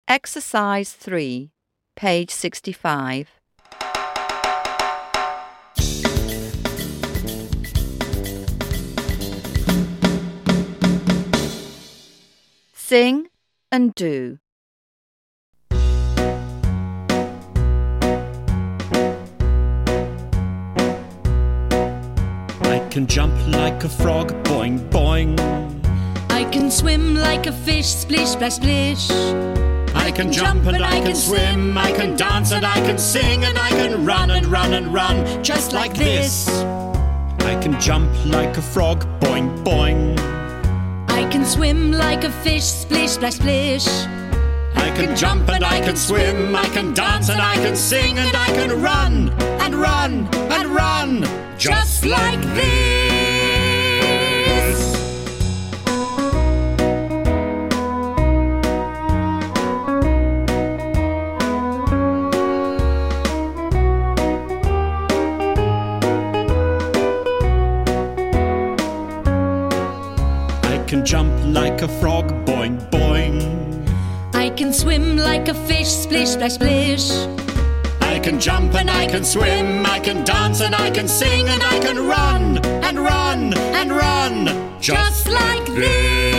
Exercise 3, page 65. Sing and do. I can jump like a frog, boing, boing. I can swim like a fish, splish, splash, splish. I can jump and I can swim, I can dance and I can sing, and I can run and run and run, just like this. I can jump like a frog, boing, boing. I can swim like a fish, splish, splash, splish. I can jump and I can swim, I can dance and I can sing, and I can run and run and run, just like this. I can jump like a frog, boing, boing. I can swim like a fish, splish, splash, splish. I can jump and I can swim, I can dance and I can sing, and I can run and run and run, just like this.